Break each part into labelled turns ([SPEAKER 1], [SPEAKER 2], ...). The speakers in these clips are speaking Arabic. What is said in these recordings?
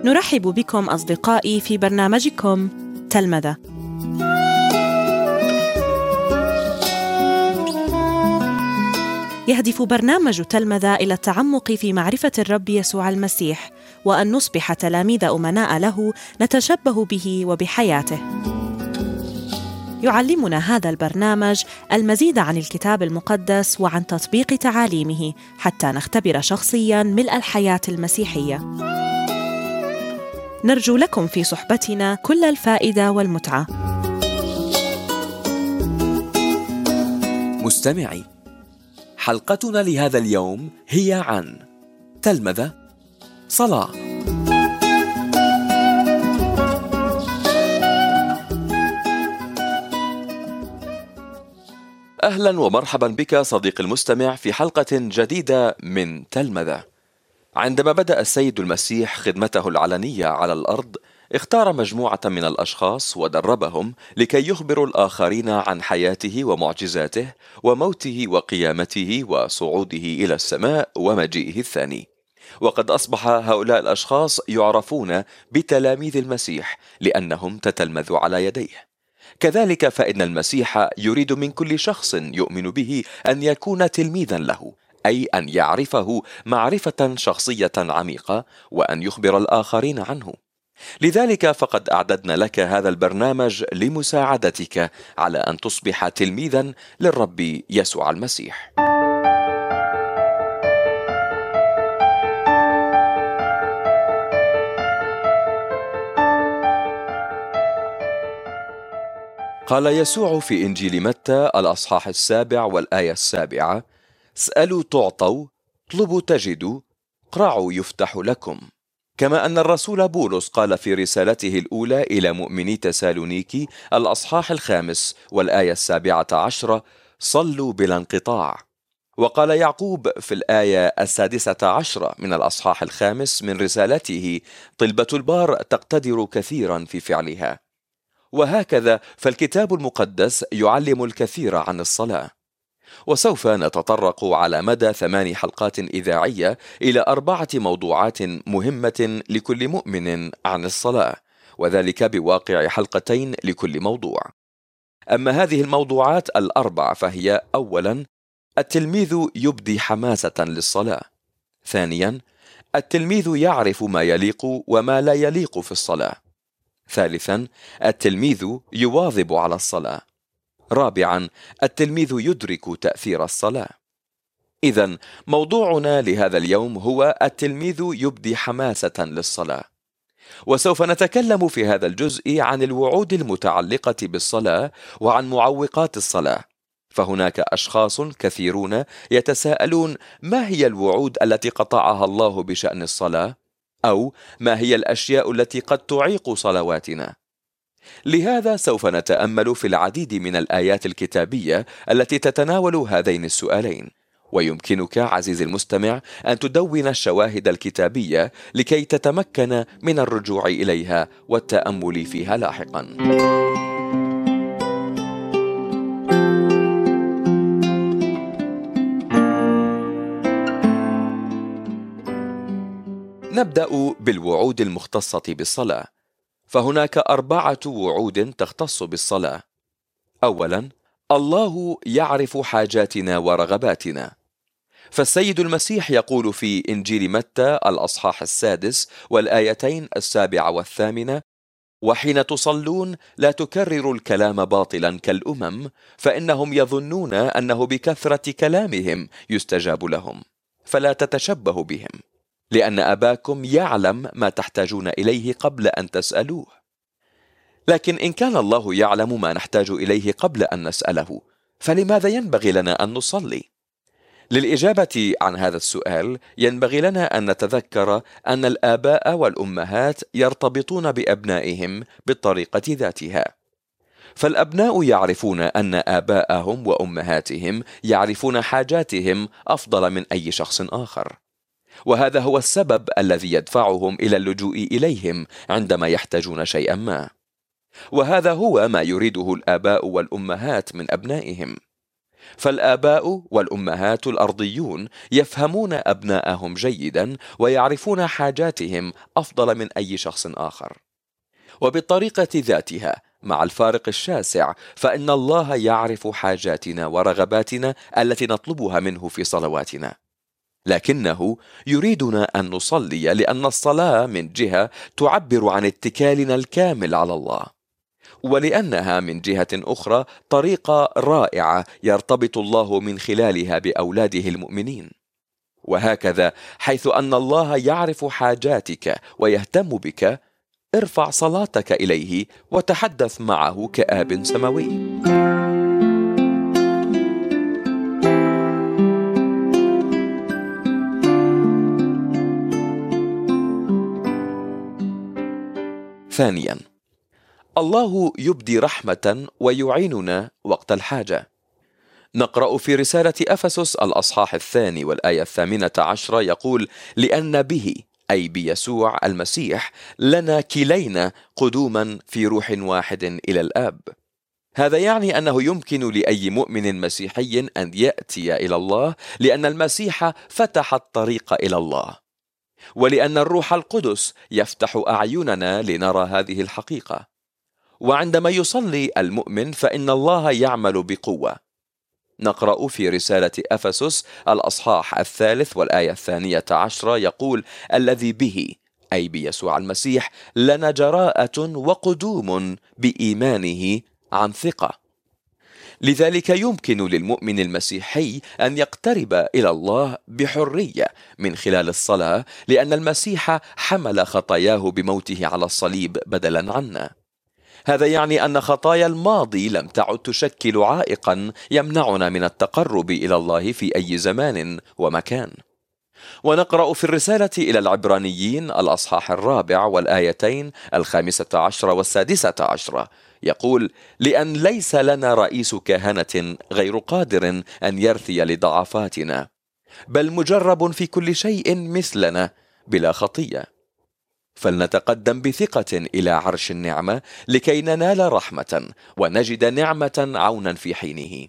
[SPEAKER 1] نرحب بكم أصدقائي في برنامجكم تلمذة. يهدف برنامج تلمذة إلى التعمق في معرفة الرب يسوع المسيح، وأن نصبح تلاميذ أمناء له نتشبه به وبحياته. يعلمنا هذا البرنامج المزيد عن الكتاب المقدس وعن تطبيق تعاليمه حتى نختبر شخصياً ملء الحياة المسيحية. نرجو لكم في صحبتنا كل الفائدة والمتعة.
[SPEAKER 2] مستمعي، حلقتنا لهذا اليوم هي عن تلمذة صلاة. أهلا ومرحبا بك صديقي المستمع في حلقة جديدة من تلمذة. عندما بدأ السيد المسيح خدمته العلنية على الأرض، اختار مجموعة من الأشخاص ودربهم لكي يخبروا الآخرين عن حياته ومعجزاته وموته وقيامته وصعوده إلى السماء ومجيئه الثاني. وقد أصبح هؤلاء الأشخاص يعرفون بتلاميذ المسيح لأنهم تتلمذوا على يديه. كذلك فإن المسيح يريد من كل شخص يؤمن به أن يكون تلميذا له، أي أن يعرفه معرفة شخصية عميقة وأن يخبر الآخرين عنه. لذلك فقد أعددنا لك هذا البرنامج لمساعدتك على أن تصبح تلميذا للرب يسوع المسيح. قال يسوع في إنجيل متى الأصحاح 7 والآية 7: اسألوا تعطوا، اطلبوا تجدوا، اقرعوا يفتح لكم. كما أن الرسول بولس قال في رسالته الأولى إلى مؤمني تسالونيكي الأصحاح 5 والآية 17: صلوا بلا انقطاع. وقال يعقوب في الآية 16 من الأصحاح 5 من رسالته: طلبة البار تقتدر كثيرا في فعلها. وهكذا فالكتاب المقدس يعلم الكثير عن الصلاة. وسوف نتطرق على مدى 8 حلقات إذاعية إلى 4 موضوعات مهمة لكل مؤمن عن الصلاة، وذلك بواقع حلقتين لكل موضوع. أما هذه الموضوعات 4 فهي: أولا، التلميذ يبدي حماسة للصلاة. ثانيا، التلميذ يعرف ما يليق وما لا يليق في الصلاة. ثالثا، التلميذ يواظب على الصلاة. رابعا، التلميذ يدرك تأثير الصلاة. إذن موضوعنا لهذا اليوم هو التلميذ يبدي حماسة للصلاة. وسوف نتكلم في هذا الجزء عن الوعود المتعلقة بالصلاة وعن معوقات الصلاة. فهناك أشخاص كثيرون يتساءلون: ما هي الوعود التي قطعها الله بشأن الصلاة؟ أو ما هي الأشياء التي قد تعيق صلواتنا؟ لهذا سوف نتأمل في العديد من الآيات الكتابية التي تتناول هذين السؤالين. ويمكنك عزيزي المستمع أن تدون الشواهد الكتابية لكي تتمكن من الرجوع إليها والتأمل فيها لاحقا. نبدأ بالوعود المختصة بالصلاة. فهناك 4 وعود تختص بالصلاة. أولا، الله يعرف حاجاتنا ورغباتنا. فالسيد المسيح يقول في إنجيل متى الأصحاح 6 والآيتين 7 و8: وحين تصلون لا تكرروا الكلام باطلا كالأمم، فإنهم يظنون أنه بكثرة كلامهم يستجاب لهم، فلا تتشبهوا بهم، لأن أباكم يعلم ما تحتاجون إليه قبل أن تسألوه. لكن إن كان الله يعلم ما نحتاج إليه قبل أن نسأله، فلماذا ينبغي لنا أن نصلي؟ للإجابة عن هذا السؤال ينبغي لنا أن نتذكر أن الآباء والأمهات يرتبطون بأبنائهم بالطريقة ذاتها. فالأبناء يعرفون أن آباءهم وأمهاتهم يعرفون حاجاتهم أفضل من أي شخص آخر، وهذا هو السبب الذي يدفعهم إلى اللجوء إليهم عندما يحتاجون شيئا ما. وهذا هو ما يريده الآباء والأمهات من أبنائهم. فالآباء والأمهات الأرضيون يفهمون أبناءهم جيدا ويعرفون حاجاتهم أفضل من أي شخص آخر. وبالطريقة ذاتها مع الفارق الشاسع فإن الله يعرف حاجاتنا ورغباتنا التي نطلبها منه في صلواتنا، لكنه يريدنا أن نصلي لأن الصلاة من جهة تعبر عن اتكالنا الكامل على الله، ولأنها من جهة أخرى طريقة رائعة يرتبط الله من خلالها بأولاده المؤمنين. وهكذا حيث أن الله يعرف حاجاتك ويهتم بك، ارفع صلاتك إليه وتحدث معه كآب سماوي. ثانيا، الله يبدي رحمة ويعيننا وقت الحاجة. نقرأ في رسالة أفسس الأصحاح 2 والآية 18 يقول: لأن به، أي بيسوع المسيح، لنا كلينا قدوما في روح واحد إلى الآب. هذا يعني أنه يمكن لأي مؤمن مسيحي أن يأتي إلى الله، لأن المسيح فتح الطريق إلى الله، ولأن الروح القدس يفتح أعيننا لنرى هذه الحقيقة. وعندما يصلي المؤمن فإن الله يعمل بقوة. نقرأ في رسالة أفسس الأصحاح 3 والآية 12 يقول: الذي به، أي بيسوع المسيح، لنا جراءة وقدوم بإيمانه عن ثقة. لذلك يمكن للمؤمن المسيحي أن يقترب إلى الله بحرية من خلال الصلاة، لأن المسيح حمل خطاياه بموته على الصليب بدلا عنا. هذا يعني أن خطايا الماضي لم تعد تشكل عائقا يمنعنا من التقرب إلى الله في أي زمان ومكان. ونقرأ في الرسالة إلى العبرانيين الأصحاح 4 والآيتين 15 و16 يقول: لأن ليس لنا رئيس كهنة غير قادر أن يرثي لضعفاتنا، بل مجرب في كل شيء مثلنا بلا خطية، فلنتقدم بثقة إلى عرش النعمة لكي ننال رحمة ونجد نعمة عونا في حينه.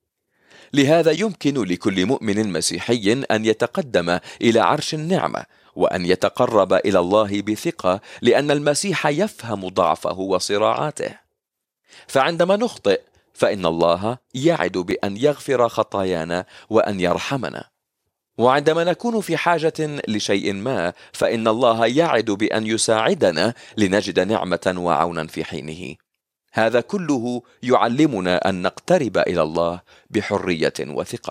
[SPEAKER 2] لهذا يمكن لكل مؤمن مسيحي أن يتقدم إلى عرش النعمة وأن يتقرب إلى الله بثقة، لأن المسيح يفهم ضعفه وصراعاته. فعندما نخطئ فإن الله يعد بأن يغفر خطايانا وأن يرحمنا، وعندما نكون في حاجة لشيء ما فإن الله يعد بأن يساعدنا لنجد نعمة وعونا في حينه. هذا كله يعلمنا أن نقترب إلى الله بحرية وثقة.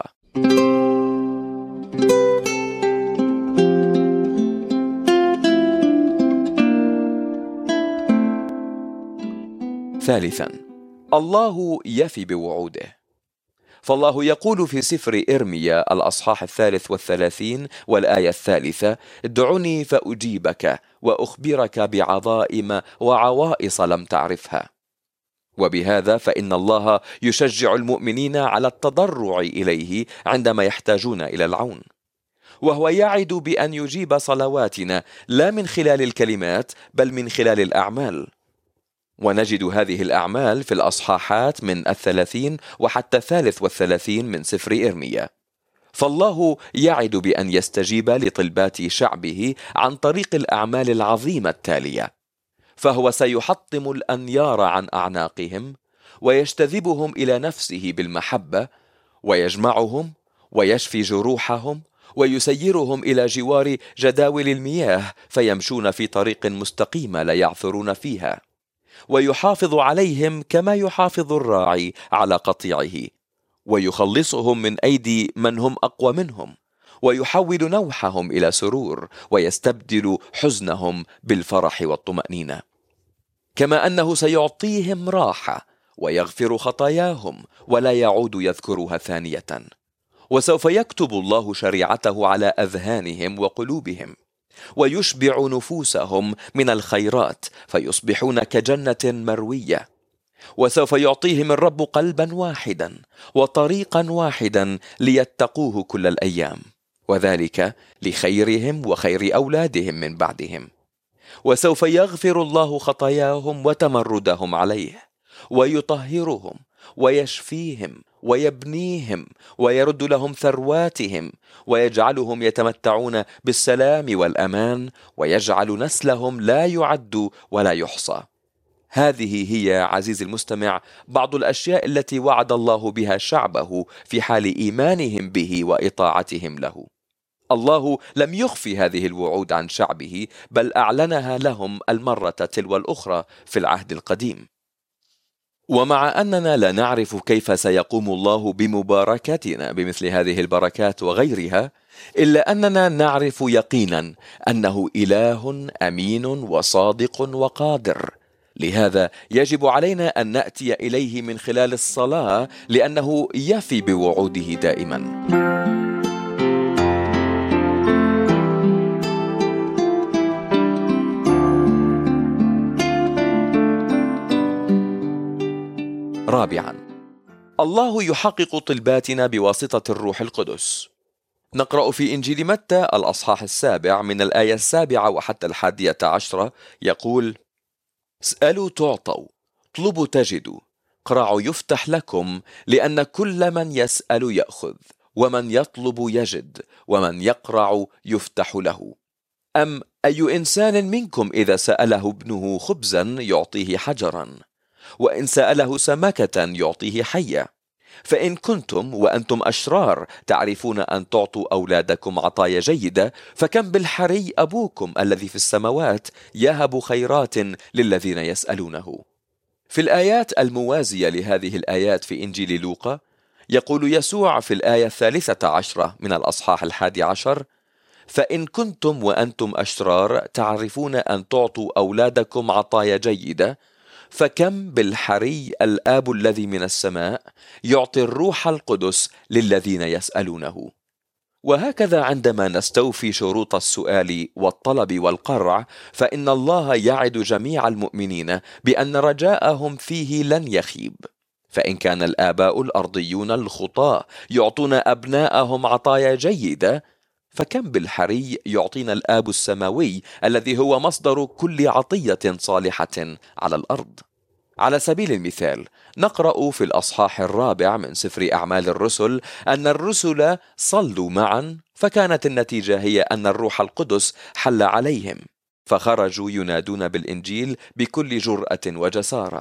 [SPEAKER 2] ثالثا، الله يفي بوعوده. فالله يقول في سفر إرميا الأصحاح 33 والآية 3: ادعني فأجيبك وأخبرك بعظائم وعوائص لم تعرفها. وبهذا فإن الله يشجع المؤمنين على التضرع إليه عندما يحتاجون إلى العون، وهو يعد بأن يجيب صلواتنا لا من خلال الكلمات بل من خلال الأعمال. ونجد هذه الأعمال في الأصحاحات من 30 وحتى 33 من سفر إرميا. فالله يعد بأن يستجيب لطلبات شعبه عن طريق الأعمال العظيمة التالية: فهو سيحطم الأنيار عن أعناقهم، ويجتذبهم إلى نفسه بالمحبة، ويجمعهم، ويشفي جروحهم، ويسيرهم إلى جوار جداول المياه، فيمشون في طريق مستقيمة لا يعثرون فيها، ويحافظ عليهم كما يحافظ الراعي على قطيعه، ويخلصهم من أيدي من هم أقوى منهم، ويحول نوحهم إلى سرور، ويستبدل حزنهم بالفرح والطمأنينة. كما أنه سيعطيهم راحة ويغفر خطاياهم ولا يعود يذكرها ثانية، وسوف يكتب الله شريعته على أذهانهم وقلوبهم، ويشبع نفوسهم من الخيرات فيصبحون كجنة مروية. وسوف يعطيهم الرب قلبا واحدا وطريقا واحدا ليتقوه كل الأيام، وذلك لخيرهم وخير أولادهم من بعدهم. وسوف يغفر الله خطاياهم وتمردهم عليه، ويطهرهم ويشفيهم ويبنيهم ويرد لهم ثرواتهم ويجعلهم يتمتعون بالسلام والأمان ويجعل نسلهم لا يعد ولا يحصى. هذه هي عزيزي المستمع بعض الأشياء التي وعد الله بها شعبه في حال إيمانهم به وإطاعتهم له. الله لم يخفي هذه الوعود عن شعبه، بل أعلنها لهم المرة تلو الأخرى في العهد القديم. ومع أننا لا نعرف كيف سيقوم الله بمباركتنا بمثل هذه البركات وغيرها، إلا أننا نعرف يقينا أنه إله أمين وصادق وقادر. لهذا يجب علينا أن نأتي إليه من خلال الصلاة، لأنه يفي بوعوده دائما. رابعا، الله يحقق طلباتنا بواسطة الروح القدس. نقرأ في إنجيل متى الأصحاح 7 من الآية 7 وحتى 11 يقول: اسألوا تعطوا، اطلبوا تجدوا، اقرعوا يفتح لكم، لأن كل من يسأل يأخذ، ومن يطلب يجد، ومن يقرع يفتح له. أم أي إنسان منكم إذا سأله ابنه خبزا يعطيه حجرا، وإن سأله سمكة يعطيه حية؟ فإن كنتم وأنتم أشرار تعرفون أن تعطوا أولادكم عطايا جيدة، فكم بالحري أبوكم الذي في السماوات يهب خيرات للذين يسألونه. في الآيات الموازية لهذه الآيات في إنجيل لوقا يقول يسوع في الآية 13 من الأصحاح 11: فإن كنتم وأنتم أشرار تعرفون أن تعطوا أولادكم عطايا جيدة، فكم بالحري الآب الذي من السماء يعطي الروح القدس للذين يسألونه. وهكذا عندما نستوفي شروط السؤال والطلب والقرع، فإن الله يعد جميع المؤمنين بأن رجاءهم فيه لن يخيب. فإن كان الآباء الأرضيون الخطاة يعطون أبناءهم عطايا جيدة، فكم بالحري يعطينا الآب السماوي الذي هو مصدر كل عطية صالحة على الأرض. على سبيل المثال نقرأ في الأصحاح 4 من سفر أعمال الرسل أن الرسل صلوا معا، فكانت النتيجة هي أن الروح القدس حل عليهم، فخرجوا ينادون بالإنجيل بكل جرأة وجسارة.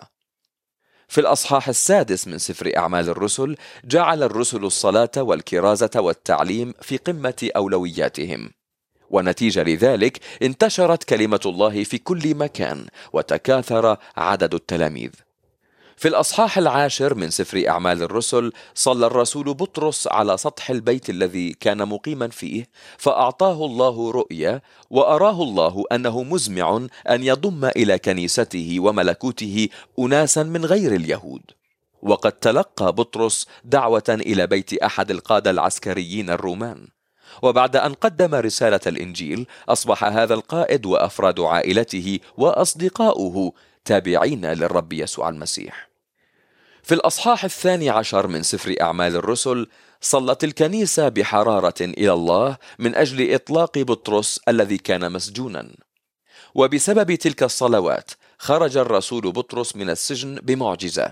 [SPEAKER 2] في الأصحاح 6 من سفر أعمال الرسل جعل الرسل الصلاة والكرازة والتعليم في قمة أولوياتهم، ونتيجة لذلك انتشرت كلمة الله في كل مكان وتكاثر عدد التلاميذ. في الأصحاح 10 من سفر أعمال الرسل صلى الرسول بطرس على سطح البيت الذي كان مقيما فيه، فأعطاه الله رؤيا، وأراه الله أنه مزمع أن يضم إلى كنيسته وملكوته أناسا من غير اليهود. وقد تلقى بطرس دعوة إلى بيت أحد القادة العسكريين الرومان، وبعد أن قدم رسالة الإنجيل أصبح هذا القائد وأفراد عائلته وأصدقاؤه تابعين للرب يسوع المسيح. في الأصحاح 12 من سفر أعمال الرسل صلت الكنيسة بحرارة إلى الله من أجل إطلاق بطرس الذي كان مسجونا، وبسبب تلك الصلوات خرج الرسول بطرس من السجن بمعجزة.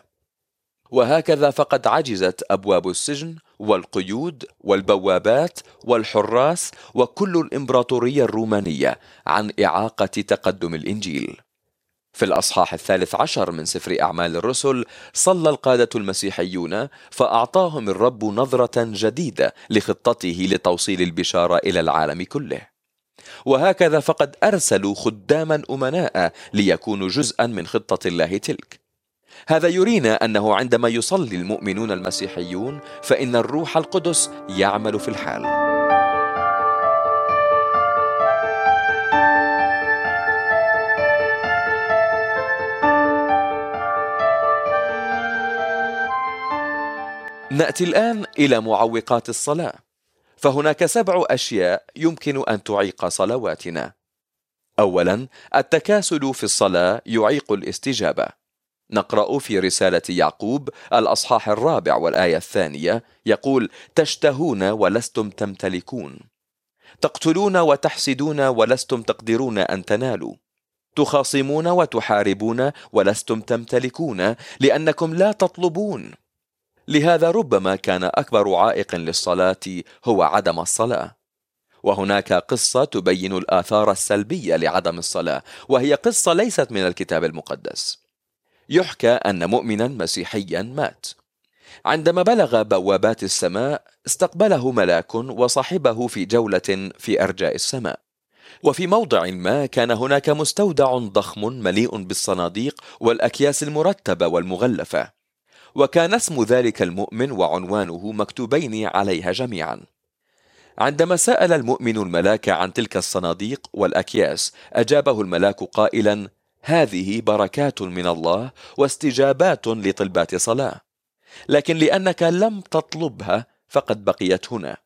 [SPEAKER 2] وهكذا فقد عجزت أبواب السجن والقيود والبوابات والحراس وكل الإمبراطورية الرومانية عن إعاقة تقدم الإنجيل. في الأصحاح 13 من سفر أعمال الرسل صلى القادة المسيحيون، فأعطاهم الرب نظرة جديدة لخطته لتوصيل البشارة إلى العالم كله. وهكذا فقد أرسلوا خداما أمناء ليكونوا جزءا من خطة الله تلك. هذا يرينا أنه عندما يصلي المؤمنون المسيحيون فإن الروح القدس يعمل في الحال. نأتي الآن إلى معوقات الصلاة، فهناك 7 أشياء يمكن أن تعيق صلواتنا. أولا، التكاسل في الصلاة يعيق الاستجابة. نقرأ في رسالة يعقوب الأصحاح 4 والآية 2 يقول: تشتهون ولستم تمتلكون، تقتلون وتحسدون ولستم تقدرون أن تنالوا، تخاصمون وتحاربون ولستم تمتلكون، لأنكم لا تطلبون. لهذا ربما كان أكبر عائق للصلاة هو عدم الصلاة. وهناك قصة تبين الآثار السلبية لعدم الصلاة، وهي قصة ليست من الكتاب المقدس. يحكى أن مؤمنا مسيحيا مات. عندما بلغ بوابات السماء استقبله ملاك وصاحبه في جولة في أرجاء السماء، وفي موضع ما كان هناك مستودع ضخم مليء بالصناديق والأكياس المرتبة والمغلفة، وكان اسم ذلك المؤمن وعنوانه مكتوبين عليها جميعا. عندما سأل المؤمن الملاك عن تلك الصناديق والأكياس أجابه الملاك قائلا: هذه بركات من الله واستجابات لطلبات صلاة، لكن لأنك لم تطلبها فقد بقيت هنا.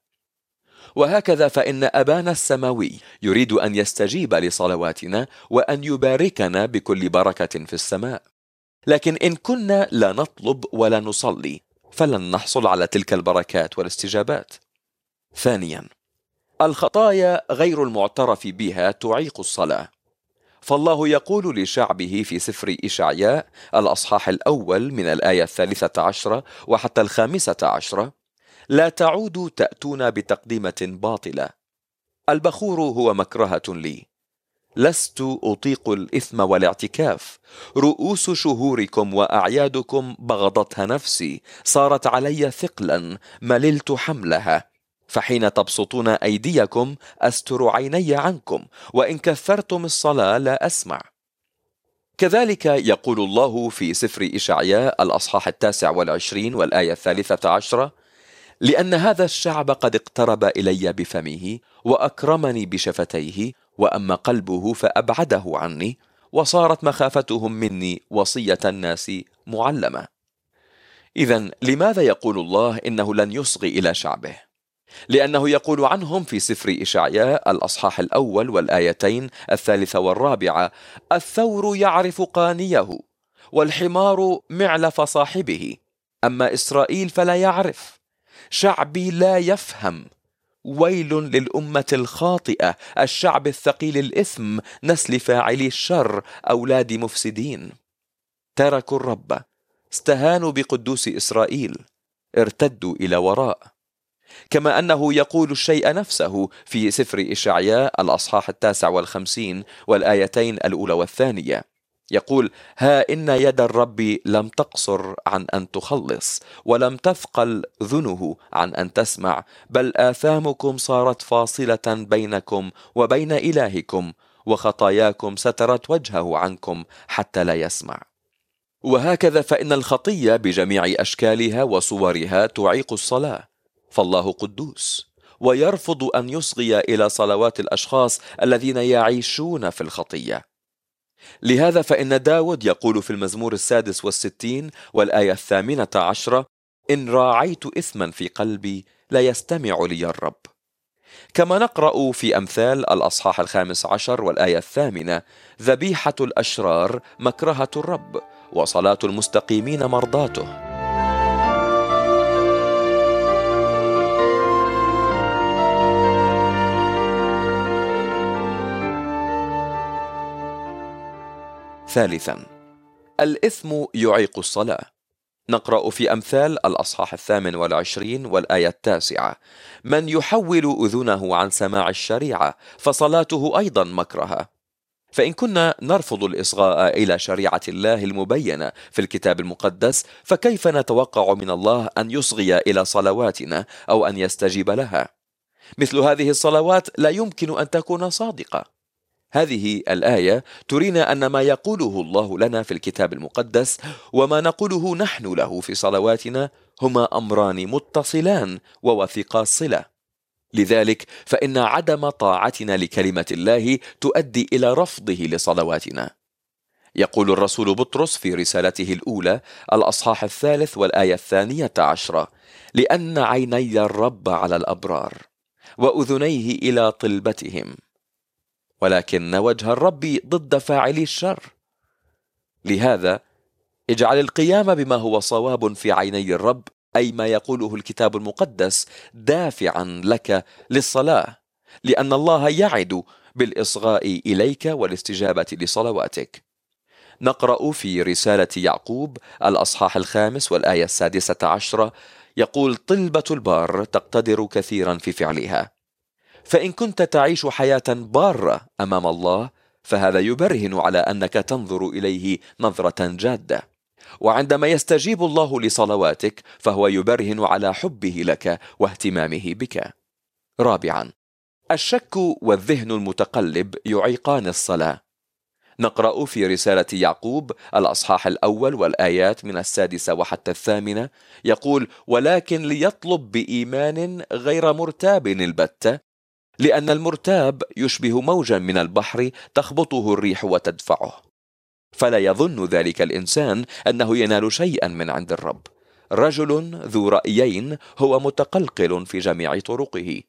[SPEAKER 2] وهكذا فإن أبانا السماوي يريد أن يستجيب لصلواتنا وأن يباركنا بكل بركة في السماء، لكن إن كنا لا نطلب ولا نصلي فلن نحصل على تلك البركات والاستجابات. ثانيا، الخطايا غير المعترف بها تعيق الصلاة. فالله يقول لشعبه في سفر إشعياء الأصحاح الأول من الآية 13 وحتى 15: لا تعودوا تأتون بتقدمة باطلة، البخور هو مكرهة لي، لست أطيق الإثم والاعتكاف، رؤوس شهوركم وأعيادكم بغضتها نفسي، صارت علي ثقلا مللت حملها، فحين تبسطون أيديكم أستر عيني عنكم، وإن كثرتم الصلاة لا أسمع. كذلك يقول الله في سفر إشعياء الأصحاح 29 والآية 13: لأن هذا الشعب قد اقترب إلي بفمه وأكرمني بشفتيه، وأما قلبه فأبعده عني، وصارت مخافتهم مني وصية الناس معلمة. إذن لماذا يقول الله إنه لن يصغي إلى شعبه؟ لأنه يقول عنهم في سفر إشعياء الأصحاح الأول والآيتين 3 و4: الثور يعرف قانيه والحمار معلف صاحبه، أما إسرائيل فلا يعرف، شعبي لا يفهم. ويل للأمة الخاطئة، الشعب الثقيل الإثم، نسل فاعلي الشر، أولاد مفسدين. تركوا الرب، استهانوا بقدوس إسرائيل، ارتدوا إلى وراء. كما أنه يقول الشيء نفسه في سفر إشعياء الأصحاح 59 والآيتين الأولى والثانية، يقول: ها إن يد الرب لم تقصر عن أن تخلص، ولم تثقل ذنه عن أن تسمع، بل آثامكم صارت فاصلة بينكم وبين إلهكم، وخطاياكم سترت وجهه عنكم حتى لا يسمع. وهكذا فإن الخطية بجميع أشكالها وصورها تعيق الصلاة، فالله قدوس ويرفض أن يصغي إلى صلوات الأشخاص الذين يعيشون في الخطية. لهذا فإن داود يقول في المزمور 66 والآية 18: إن راعيت إثما في قلبي لا يستمع لي الرب. كما نقرأ في أمثال الأصحاح 15 والآية 8: ذبيحة الأشرار مكرهة الرب، وصلاة المستقيمين مرضاته. ثالثا، الإثم يعيق الصلاة. نقرأ في أمثال الأصحاح 28 والآية 9: من يحول أذنه عن سماع الشريعة فصلاته أيضا مكرهة. فإن كنا نرفض الإصغاء إلى شريعة الله المبينة في الكتاب المقدس، فكيف نتوقع من الله أن يصغي إلى صلواتنا أو أن يستجيب لها؟ مثل هذه الصلوات لا يمكن أن تكون صادقة. هذه الآية ترينا أن ما يقوله الله لنا في الكتاب المقدس وما نقوله نحن له في صلواتنا هما أمران متصلان ووثيقا الصلة. لذلك فإن عدم طاعتنا لكلمة الله تؤدي إلى رفضه لصلواتنا. يقول الرسول بطرس في رسالته الأولى الأصحاح 3 والآية 12: لأن عيني الرب على الأبرار وأذنيه إلى طلبتهم، ولكن وجه الرب ضد فاعلي الشر. لهذا اجعل القيام بما هو صواب في عيني الرب، أي ما يقوله الكتاب المقدس، دافعا لك للصلاة، لأن الله يعد بالإصغاء إليك والاستجابة لصلواتك. نقرأ في رسالة يعقوب الأصحاح 5 والآية 16 يقول: طلبة البار تقتدر كثيرا في فعلها. فإن كنت تعيش حياة بارة أمام الله فهذا يبرهن على أنك تنظر إليه نظرة جادة، وعندما يستجيب الله لصلواتك فهو يبرهن على حبه لك واهتمامه بك. رابعا، الشك والذهن المتقلب يعيقان الصلاة. نقرأ في رسالة يعقوب الأصحاح 1 والآيات من 6 وحتى 8 يقول: ولكن ليطلب بإيمان غير مرتاب البتة، لأن المرتاب يشبه موجا من البحر تخبطه الريح وتدفعه، فلا يظن ذلك الإنسان أنه ينال شيئا من عند الرب. رجل ذو رأيين هو متقلقل في جميع طرقه.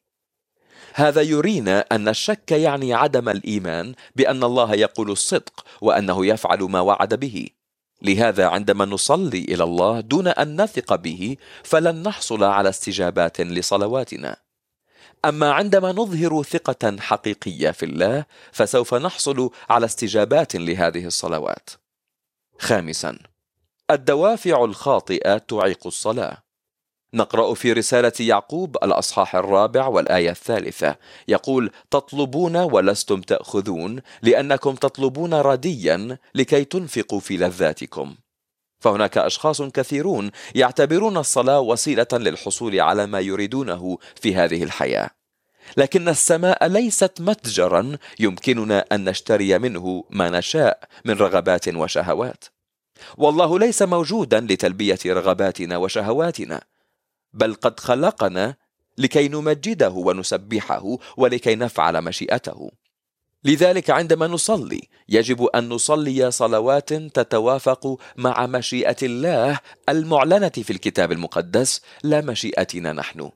[SPEAKER 2] هذا يرينا أن الشك يعني عدم الإيمان بأن الله يقول الصدق وأنه يفعل ما وعد به. لهذا عندما نصلي إلى الله دون أن نثق به فلن نحصل على استجابات لصلواتنا. أما عندما نظهر ثقة حقيقية في الله فسوف نحصل على استجابات لهذه الصلوات. خامسا، الدوافع الخاطئة تعيق الصلاة. نقرأ في رسالة يعقوب الأصحاح 4 والآية 3 يقول: تطلبون ولستم تأخذون لأنكم تطلبون رديا لكي تنفقوا في لذاتكم. فهناك أشخاص كثيرون يعتبرون الصلاة وسيلة للحصول على ما يريدونه في هذه الحياة، لكن السماء ليست متجرا يمكننا أن نشتري منه ما نشاء من رغبات وشهوات. والله ليس موجودا لتلبية رغباتنا وشهواتنا، بل قد خلقنا لكي نمجده ونسبحه ولكي نفعل مشيئته. لذلك عندما نصلي يجب أن نصلي صلوات تتوافق مع مشيئة الله المعلنة في الكتاب المقدس، لا مشيئتنا نحن.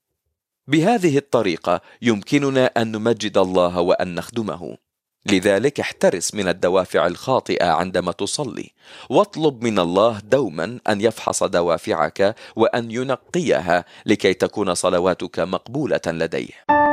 [SPEAKER 2] بهذه الطريقة يمكننا أن نمجد الله وأن نخدمه. لذلك احترس من الدوافع الخاطئة عندما تصلي، واطلب من الله دوما أن يفحص دوافعك وأن ينقيها لكي تكون صلواتك مقبولة لديه.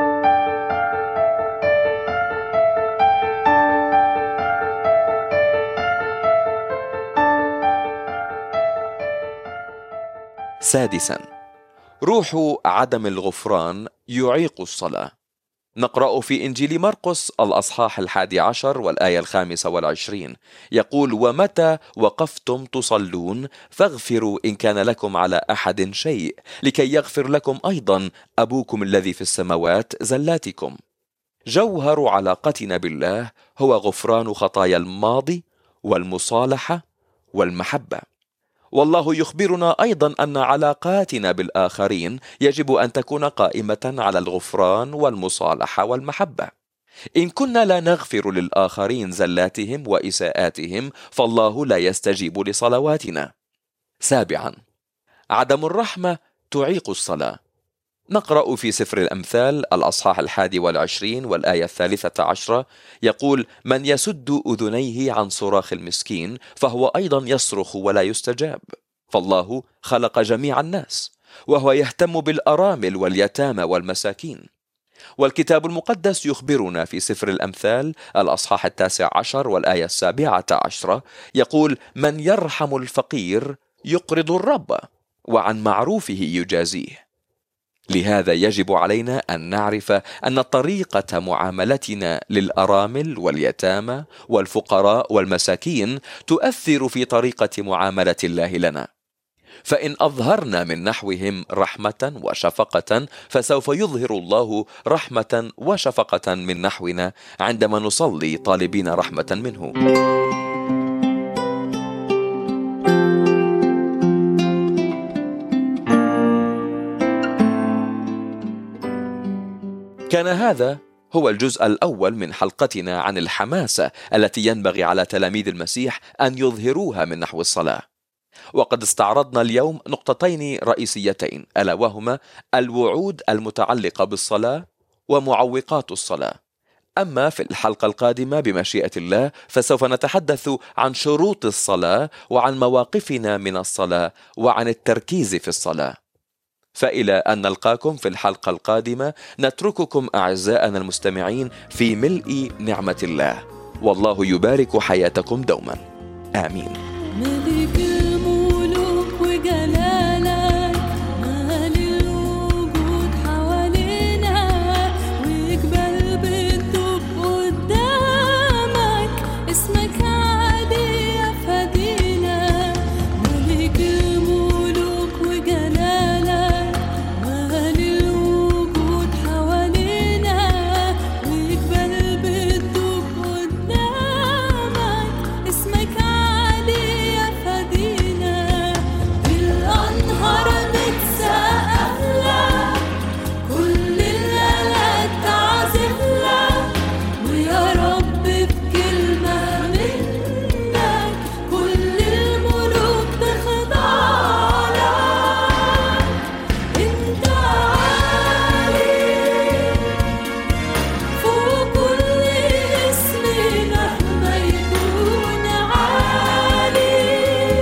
[SPEAKER 2] سادسا، روح عدم الغفران يعيق الصلاة. نقرأ في إنجيل مرقس الأصحاح 11 والآية 25 يقول: ومتى وقفتم تصلون فاغفروا إن كان لكم على أحد شيء لكي يغفر لكم أيضا أبوكم الذي في السماوات زلاتكم. جوهر علاقتنا بالله هو غفران خطايا الماضي والمصالحة والمحبة. والله يخبرنا أيضا أن علاقاتنا بالآخرين يجب أن تكون قائمة على الغفران والمصالحة والمحبة. إن كنا لا نغفر للآخرين زلاتهم وإساءاتهم فالله لا يستجيب لصلواتنا. سابعا، عدم الرحمة تعيق الصلاة. نقرأ في سفر الأمثال الأصحاح 21 والآية 13 يقول: من يسد أذنيه عن صراخ المسكين فهو أيضا يصرخ ولا يستجاب. فالله خلق جميع الناس وهو يهتم بالأرامل واليتامى والمساكين. والكتاب المقدس يخبرنا في سفر الأمثال الأصحاح 19 والآية 17 يقول: من يرحم الفقير يقرض الرب وعن معروفه يجازيه. لهذا يجب علينا أن نعرف أن طريقة معاملتنا للأرامل واليتامى والفقراء والمساكين تؤثر في طريقة معاملة الله لنا. فإن أظهرنا من نحوهم رحمة وشفقة فسوف يظهر الله رحمة وشفقة من نحونا عندما نصلي طالبين رحمة منه. كان هذا هو الجزء الأول من حلقتنا عن الحماسة التي ينبغي على تلاميذ المسيح أن يظهروها من نحو الصلاة. وقد استعرضنا اليوم نقطتين رئيسيتين، ألا وهما الوعود المتعلقة بالصلاة ومعوقات الصلاة. أما في الحلقة القادمة بمشيئة الله فسوف نتحدث عن شروط الصلاة وعن مواقفنا من الصلاة وعن التركيز في الصلاة. فإلى أن نلقاكم في الحلقة القادمة نترككم أعزائنا المستمعين في ملء نعمة الله، والله يبارك حياتكم دوما. آمين.
[SPEAKER 3] ملك الملوك وجلالك مالي الوجود حوالينا، وجبال بتدب قدامك، اسمك عالي يا فدينا. ملك الملوك وجلالك مالي الوجود حوالينا، وجبال بتدب قدامك، اسمك عالي يا فدينا. الأنهار بتسقف لك، كل الآلات تعزف لك، ويا رب بكلمة منك كل الملوك تخضع لك. انت عالي فوق كل اسم مهما يكون عالي،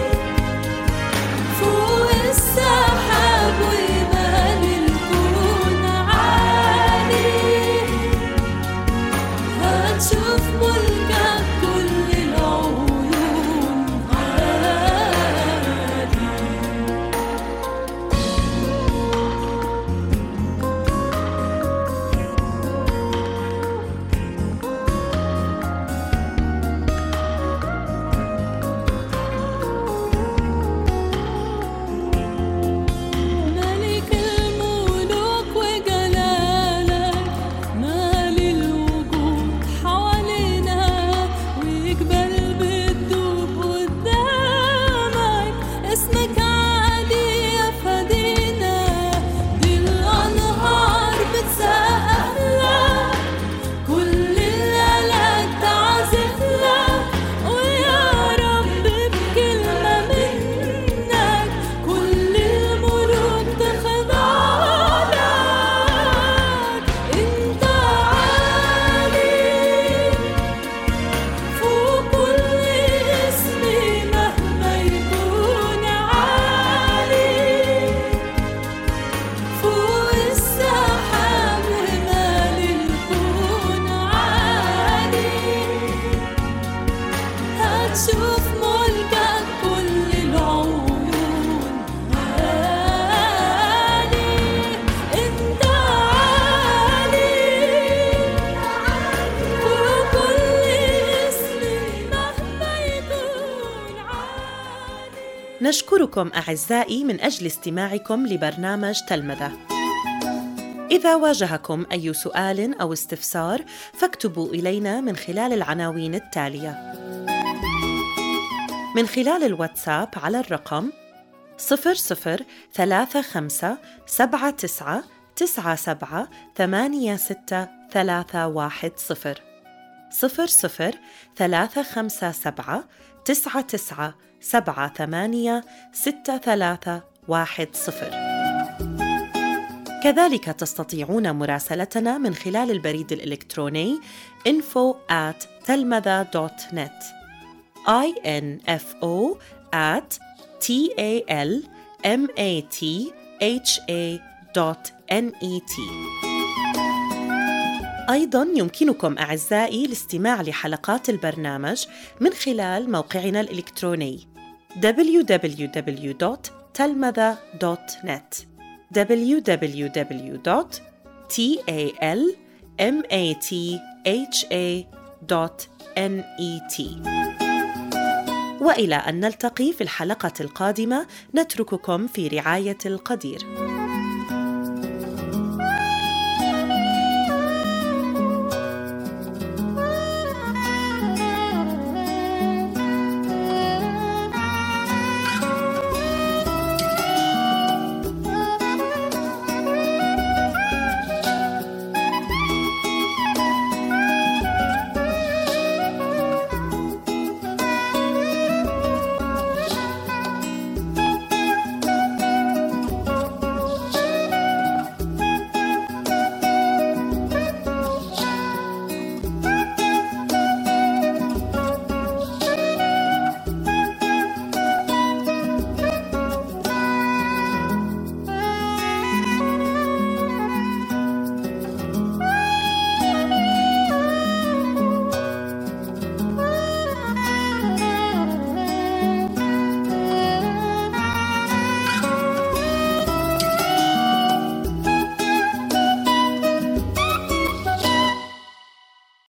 [SPEAKER 3] فوق السحاب ومال الكون عالي. هتشوف ملكك كل العيون عالي. ملك الملوك وجلالك مالي الوجود حوالينا، وجبال بتدوب قدامك، اسمك عالي يا فدينا. دي الأنهار بتسقف لك، كل الآلات تعزف لك، ويا رب بكلمة منك كل الملوك تخضع لك. انت عالي فوق كل اسم مهما يكون عالي، فوق السحاب ومال الكون عالي. هتشوف ملكك كل العيون عالي. انت عالي فوق كل اسم مهما يكون عالي.
[SPEAKER 1] نشكركم أعزائي من أجل استماعكم لبرنامج تلمذة. إذا واجهكم أي سؤال أو استفسار فاكتبوا إلينا من خلال العناوين التالية: من خلال الواتساب على الرقم 003579878631، 003579878631. كذلك تستطيعون مراسلتنا من خلال البريد الإلكتروني info@talmatha.net info@talmatha.net. أيضاً يمكنكم أعزائي الاستماع لحلقات البرنامج من خلال موقعنا الإلكتروني www.talmatha.net www.talmatha.net. وإلى أن نلتقي في الحلقة القادمة، نترككم في رعاية القدير.